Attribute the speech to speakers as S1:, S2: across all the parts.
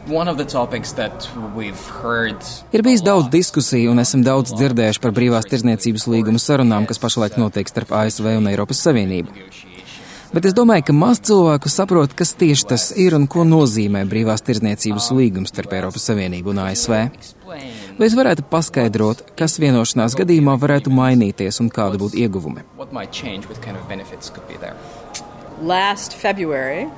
S1: Ir bijis daudz diskusiju un esam daudz dzirdējuši par brīvās tirdzniecības līguma sarunām, kas pašlaik notiek starp ASV un Eiropas Savienību. Bet es domāju, ka maz cilvēku saprot, kas tieši tas ir un ko nozīmē brīvās tirdzniecības līgums starp Eiropas Savienību un ASV. Vai jūs varētu paskaidrot, kas vienošanās gadījumā varētu mainīties un kāda būtu ieguvumi?
S2: Last February,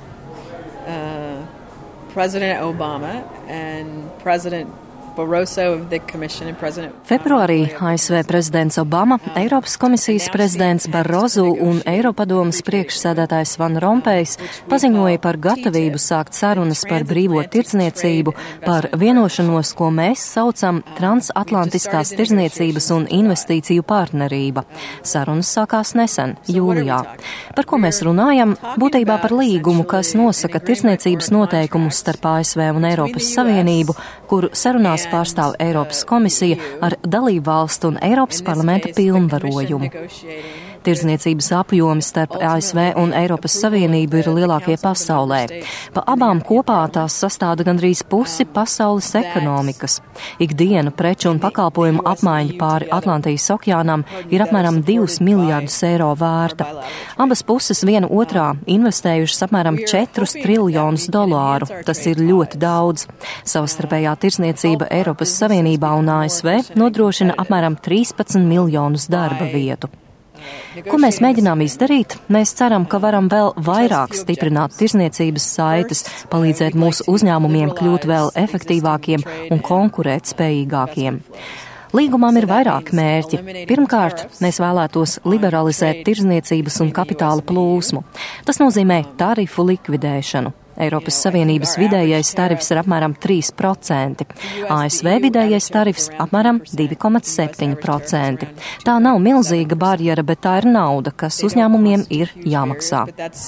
S2: President Obama and President Barroso of the Commission and President...
S3: Februārī ASV prezidents Obama, Eiropas komisijas prezidents Barroso un Eiropadomes priekšsēdētājs Van Rompējs paziņoja par gatavību sākt sarunas par brīvo tirdzniecību, par vienošanos, ko mēs saucam Transatlantiskās tirdzniecības un investīciju partnerība. Sarunas sākās nesen, jūlijā. Par ko mēs runājam? Būtībā par līgumu, kas nosaka tirdzniecības noteikumus starp ASV un Eiropas Savienību, kur sarunās pārstāv Eiropas komisija ar dalību valstu un Eiropas parlamenta pilnvarojumu. Tirdzniecības apjomi starp ASV un Eiropas Savienību ir lielākie pasaulē. Pa abām kopā tās sastāda gandrīz pusi pasaules ekonomikas. Ikdienu preču un pakalpojumu apmaiņa pāri Atlantijas okeānam ir apmēram 2 miljārdus eiro vērta. Abas puses viena otrā investējušas apmēram 4 triljonus dolāru. Tas ir ļoti daudz. Savstarpējā tirdzniecība Eiropas Savienībā un ASV nodrošina apmēram 13 miljonus darba vietu. Ko mēs mēģinām izdarīt? Mēs ceram, ka varam vēl vairāk stiprināt tirdzniecības saites, palīdzēt mūsu uzņēmumiem kļūt vēl efektīvākiem un konkurētspējīgākiem. Līgumam ir vairāki mērķi. Pirmkārt, mēs vēlētos liberalizēt tirdzniecības un kapitāla plūsmu. Tas nozīmē tarifu likvidēšanu. Eiropas Savienības vidējais tarifs ir apmēram 3%, ASV vidējais tarifs apmēram 2,7%. Tā nav milzīga barjera, bet tā ir nauda, kas uzņēmumiem ir jāmaksā.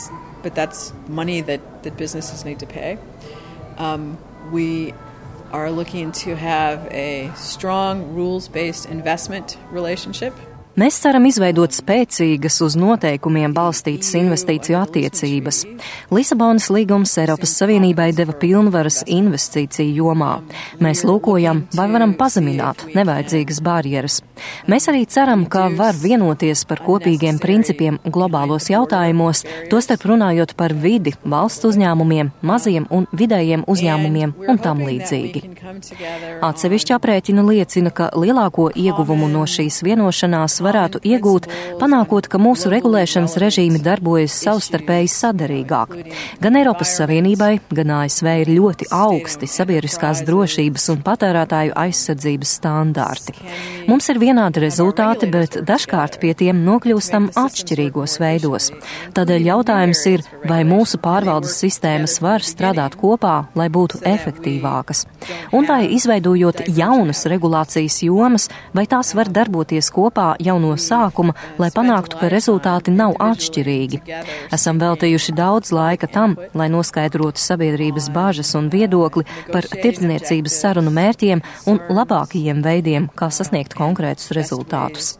S2: We are looking to have a strong rules-based investment relationship.
S3: Mēs ceram izveidot spēcīgas uz noteikumiem balstītas investīciju attiecības. Lisabonas līgums Eiropas Savienībai deva pilnvaras investīciju jomā. Mēs lūkojam, vai varam pazemināt nevajadzīgas barjeras. Mēs arī ceram, ka var vienoties par kopīgiem principiem globālos jautājumos, tostarp runājot par vidi, valsts uzņēmumiem, maziem un vidējiem uzņēmumiem un tam līdzīgi. Atsevišķi aprēķini liecina, ka lielāko ieguvumu no šīs vienošanās varētu iegūt, panākot, ka mūsu regulēšanas režīmi darbojas savstarpēji saderīgāk. Gan Eiropas Savienībai, gan ASV ir ļoti augsti sabiedriskās drošības un patērētāju aizsardzības standarti. Mums ir vienādi rezultāti, bet dažkārt pie tiem nokļūstam atšķirīgos veidos. Tādēļ jautājums ir, vai mūsu pārvaldes sistēmas var strādāt kopā, lai būtu efektīvākas. Un vai izveidojot jaunas regulācijas jomas, vai tās var darboties kopā jau no sākuma, lai panāktu, ka rezultāti nav atšķirīgi. Esam veltījuši daudz laika tam, lai noskaidrotu sabiedrības bāžas un viedokli par tirdzniecības sarunu mērķiem un labākajiem veidiem, kā sasniegt konkrētus rezultātus.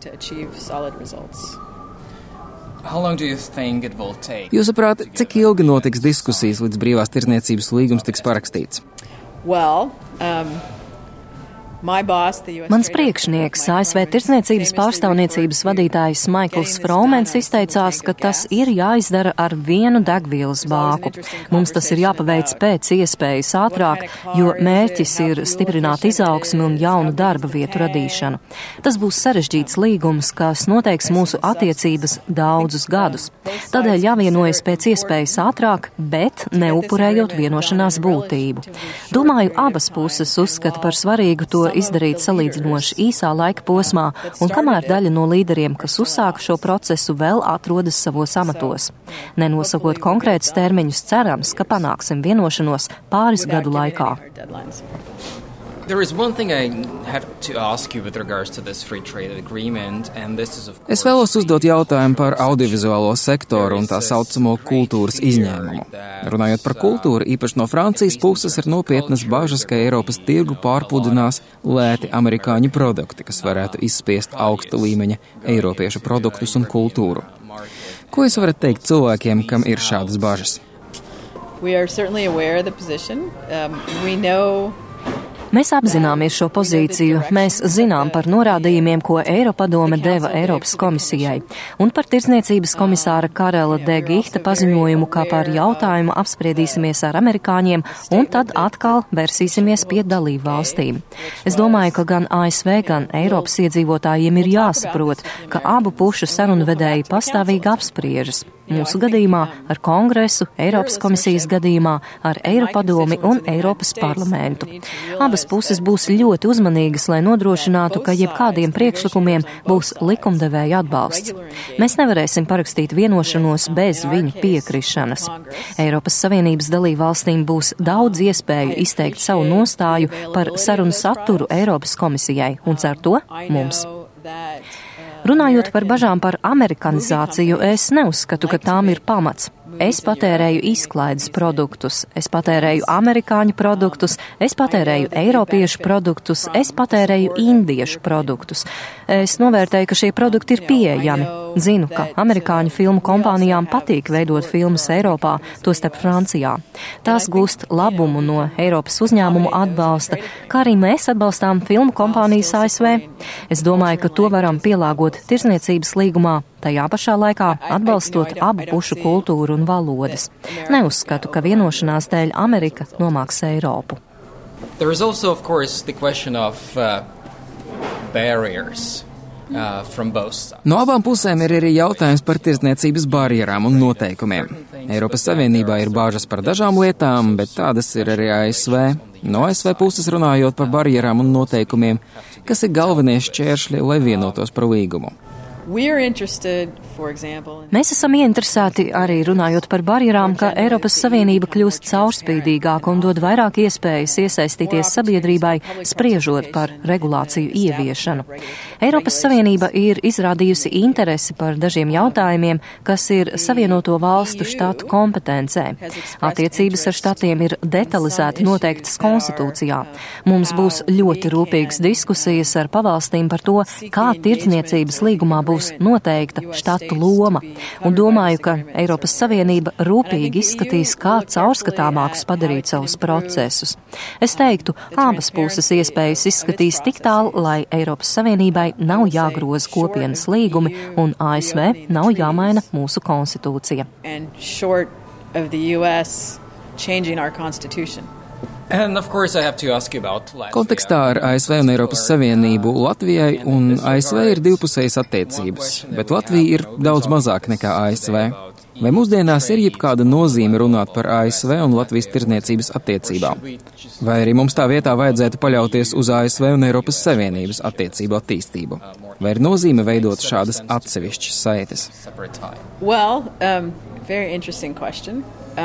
S1: Jūsuprāt, cik ilgi notiks diskusijas, līdz brīvās tirdzniecības līgums tiks parakstīts?
S3: Mans priekšnieks, ASV tirdzniecības pārstāvniecības vadītājs Maikls Fromens izteicās, ka tas ir jāizdara ar vienu degvielas bāku. Mums tas ir jāpaveic pēc iespējas ātrāk, jo mērķis ir stiprināt izaugsmi un jaunu darba vietu radīšanu. Tas būs sarežģīts līgums, kas noteiks mūsu attiecības daudzus gadus. Tādēļ jāvienojas pēc iespējas ātrāk, bet neupurējot vienošanās būtību. Domāju, abas puses uzskata par svarīgu to izdarīt salīdzinoši īsā laika posmā, un kamēr daļa no līderiem, kas uzsāka šo procesu, vēl atrodas savos amatos. Nenosakot konkrētus termiņus, cerams, ka panāksim vienošanos pāris gadu laikā.
S1: Es vēlos uzdot jautājumu par audiovizuālo sektoru un tā saucamo kultūras izņēmumu. Runājot par kultūru, īpaši no Francijas puses ir nopietnas bažas, ka Eiropas tirgu pārpludinās lēti amerikāņu produkti, kas varētu izspiest augsta līmeņa eiropiešu produktus un kultūru. Ko jūs varat teikt cilvēkiem, kam ir šādas bažas?
S2: We are certainly aware of the position. We know
S3: Mēs apzināmies šo pozīciju, mēs zinām par norādījumiem, ko Eiropadome deva Eiropas komisijai, un par tirdzniecības komisāra Karela de Gihta paziņojumu, kā par jautājumu apspriedīsimies ar amerikāņiem, un tad atkal versīsimies pie dalību valstīm. Es domāju, ka gan ASV, gan Eiropas iedzīvotājiem ir jāsaprot, ka abu pušu sarunvedēji pastāvīgi apspriežas. Mūsu gadījumā ar Kongresu, Eiropas komisijas gadījumā ar Eiropadomi un Eiropas parlamentu. Abas puses būs ļoti uzmanīgas, lai nodrošinātu, ka jebkādiem priekšlikumiem būs likumdevēja atbalsts. Mēs nevarēsim parakstīt vienošanos bez viņu piekrišanas. Eiropas Savienības dalībvalstīm būs daudz iespēju izteikt savu nostāju par sarunu saturu Eiropas komisijai, un cer to mums. Runājot par bažām par amerikanizāciju, es neuzskatu, ka tām ir pamats. Es patērēju izklaides produktus, es patērēju amerikāņu produktus, es patērēju eiropiešu produktus, es patērēju indiešu produktus. Es novērtēju, ka šie produkti ir pieejami. Zinu, ka amerikāņu filmu kompānijām patīk veidot filmas Eiropā, tostarp Francijā. Tās gūst labumu no Eiropas uzņēmumu atbalsta, kā arī mēs atbalstām filmu kompānijas ASV. Es domāju, ka to varam pielāgot tirdzniecības līgumā, tajā pašā laikā atbalstot abu pušu kultūru un valodas. Neuzskatu, ka vienošanās dēļ Amerika nomāks Eiropu.
S1: There is also, of course, the question of barriers. No abām pusēm ir arī jautājums par tirdzniecības barjerām un noteikumiem. Eiropas Savienībā ir bāžas par dažām lietām, bet tādas ir arī ASV. No ASV puses runājot par barjerām un noteikumiem, kas ir galvenie šķēršļi, lai vienotos par līgumu.
S3: Mēs esam ieinteresēti arī runājot par barjerām, ka Eiropas Savienība kļūst caurspīdīgāka un dod vairāk iespējas iesaistīties sabiedrībai, spriežot par regulāciju ieviešanu. Eiropas Savienība ir izrādījusi interesi par dažiem jautājumiem, kas ir Savienoto valstu štatu kompetencē. Attiecības ar štatiem ir detalizēti noteiktas konstitūcijā. Mums būs ļoti rūpīgas diskusijas ar pavalstīm par to, kā tirdzniecības līgumā būs noteikta štatu loma, un domāju, ka Eiropas Savienība rūpīgi izskatīs, kā caurskatāmākus padarīt savus procesus. Es teiktu, abas puses iespējas izskatīs tik tālu, lai Eiropas Savienībai nav jāgroza kopienas līgumi un ASV nav jāmaina mūsu konstitūcija.
S1: Kontekstā ar ASV un Eiropas Savienību Latvijai un ASV ir divpusējas attiecības, bet Latvija ir daudz mazāk nekā ASV. Vai mūsdienās ir jebkāda nozīme runāt par ASV un Latvijas tirdzniecības attiecībām? Vai arī mums tā vietā vajadzētu paļauties uz ASV un Eiropas Savienības attiecību attīstību? Vai ir nozīme veidot šādas atsevišķas saites?
S2: Very interesting question.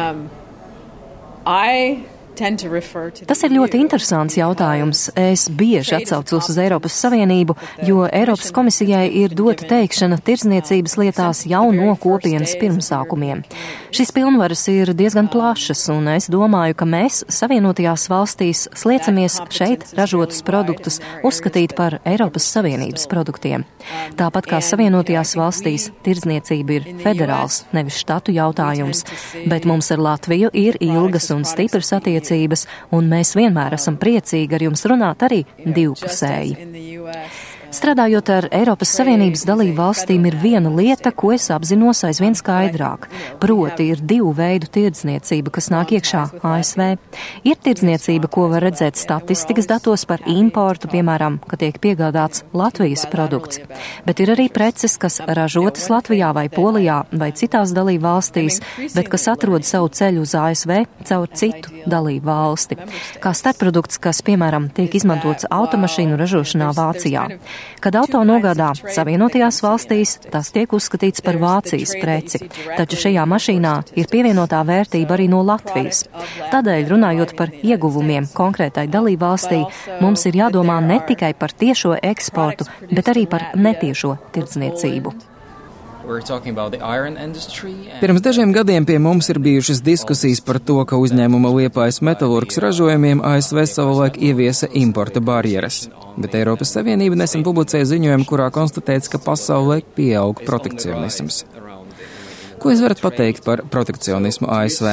S3: Tas ir ļoti interesants jautājums. Es bieži atsaucos uz Eiropas Savienību, jo Eiropas komisijai ir dota teikšana tirdzniecības lietās jau no kopienas pirmsākumiem. Šīs pilnvaras ir diezgan plašas, un es domāju, ka mēs Savienotajās valstīs sliecamies šeit ražotus produktus uzskatīt par Eiropas Savienības produktiem. Tāpat kā Savienotajās valstīs tirdzniecība ir federāls, nevis štatu jautājums, bet mums ar Latviju ir ilgas un stipras attiecības, un mēs vienmēr esam priecīgi ar jums runāt arī divpusēji. Strādājot ar Eiropas Savienības dalību valstīm ir viena lieta, ko es apzinos aizvien skaidrāk. Proti ir divu veidu tirdzniecība, kas nāk iekšā ASV. Ir tirdzniecība, ko var redzēt statistikas datos par importu, piemēram, ka tiek piegādāts Latvijas produkts. Bet ir arī preces, kas ražotas Latvijā vai Polijā vai citās dalību valstīs, bet kas atrod savu ceļu uz ASV caur citu dalību valsti. Kā starpprodukts, kas, piemēram, tiek izmantots automašīnu ražošanā Vācijā. Kad auto nogādā Savienotajās valstīs, tas tiek uzskatīts par Vācijas preci, taču šajā mašīnā ir pievienotā vērtība arī no Latvijas. Tādēļ, runājot par ieguvumiem konkrētai dalībvalstī, mums ir jādomā ne tikai par tiešo eksportu, bet arī par netiešo tirdzniecību.
S1: Pirms dažiem gadiem pie mums ir bijušas diskusijas par to, ka uzņēmuma Liepājas metalurgs ražojumiem ASV savulaik ieviesa importa barjeras, bet Eiropas Savienība nesen publicēja ziņojumu, kurā konstatēts, ka pasaulē pieaug protekcionisms. Ko jūs varat pateikt par protekcionismu ASV?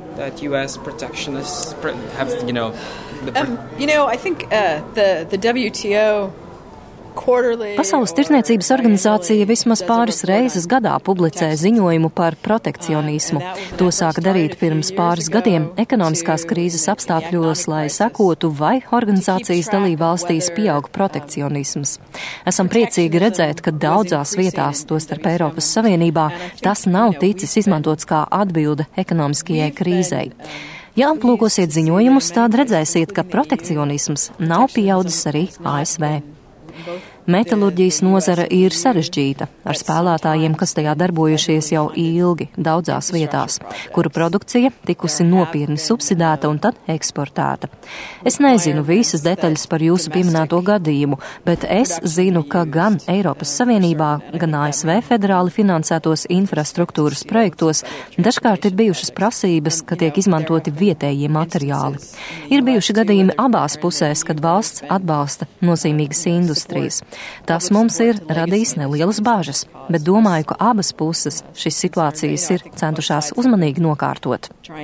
S2: I think the WTO
S3: Pasaules tirdzniecības organizācija vismaz pāris reizes gadā publicē ziņojumu par protekcionismu. To sāka darīt pirms pāris gadiem ekonomiskās krīzes apstākļos, lai sekotu, vai organizācijas dalībvalstīs pieaug protekcionisms. Esam priecīgi redzēt, ka daudzās vietās, tostarp Eiropas Savienībā, tas nav ticis izmantots kā atbilde ekonomiskajai krīzei. Ja aplūkosiet ziņojumus, tad redzēsiet, ka protekcionisms nav pieaudzis arī ASV. Metalurģijas nozara ir sarežģīta, ar spēlētājiem, kas tajā darbojušies jau ilgi, daudzās vietās, kuru produkcija tikusi nopietni subsidēta un tad eksportēta. Es nezinu visas detaļas par jūsu pieminēto gadījumu, bet es zinu, ka gan Eiropas Savienībā, gan ASV federāli finansētos infrastruktūras projektos dažkārt ir bijušas prasības, ka tiek izmantoti vietējie materiāli. Ir bijuši gadījumi abās pusēs, kad valsts atbalsta nozīmīgas industrijas. Tas mums ir radījis nelielas bāžas, bet domāju, ka abas puses šīs situācijas ir centušās uzmanīgi nokārtot.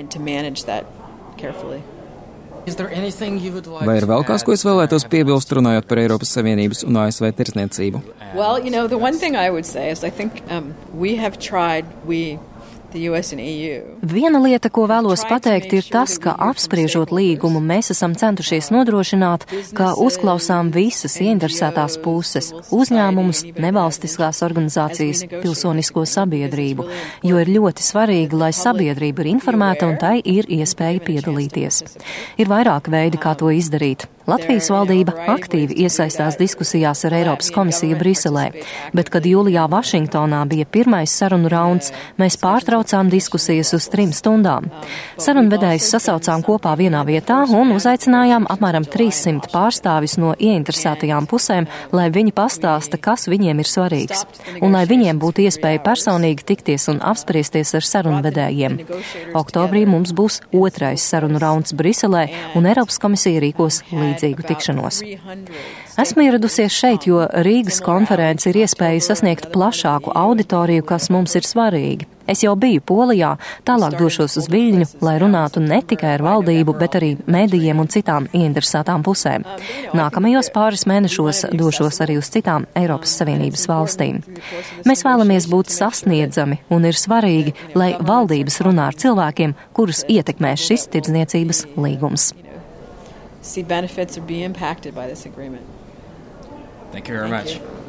S1: Vai ir vēl kas, ko es vēlētos piebilst, runājot par Eiropas Savienības un ASV tirdzniecību?
S2: The one thing I would say is I think we have tried,
S3: Viena lieta, ko vēlos pateikt, ir tas, ka apspriežot līgumu, mēs esam centušies nodrošināt, ka uzklausām visas ieinteresētās puses - uzņēmumus, nevalstiskās organizācijas, pilsonisko sabiedrību, jo ir ļoti svarīgi, lai sabiedrība ir informēta un tai ir iespēja piedalīties. Ir vairāk veidi, kā to izdarīt. Latvijas valdība aktīvi iesaistās diskusijās ar Eiropas komisiju Briselē, bet, kad jūlijā Vašingtonā bija pirmais sarunu rauns, mēs pārtraucām diskusijas uz 3 stundām. Sarunvedējus sasaucām kopā vienā vietā un uzaicinājām apmēram 300 pārstāvis no ieinteresētajām pusēm, lai viņi pastāsta, kas viņiem ir svarīgs, un lai viņiem būtu iespēja personīgi tikties un apspriesties ar sarunvedējiem. Oktobrī mums būs otrais sarunu rauns Briselē, un Eiropas komisija rīkos līdzīgu tikšanos. Esmu ieradusies šeit, jo Rīgas konference ir iespēja sasniegt plašāku auditoriju, kas mums ir svarīgi. Es jau biju Polijā, tālāk došos uz Viļņu, lai runātu ne tikai ar valdību, bet arī medijiem un citām ieinteresētām pusēm. Nākamajos pāris mēnešos došos arī uz citām Eiropas Savienības valstīm. Mēs vēlamies būt sasniedzami un ir svarīgi, lai valdības runā ar cilvēkiem, kurus ietekmē šis tirdzniecības līgums.
S2: See benefits or be impacted by this agreement.
S1: Thank you very much.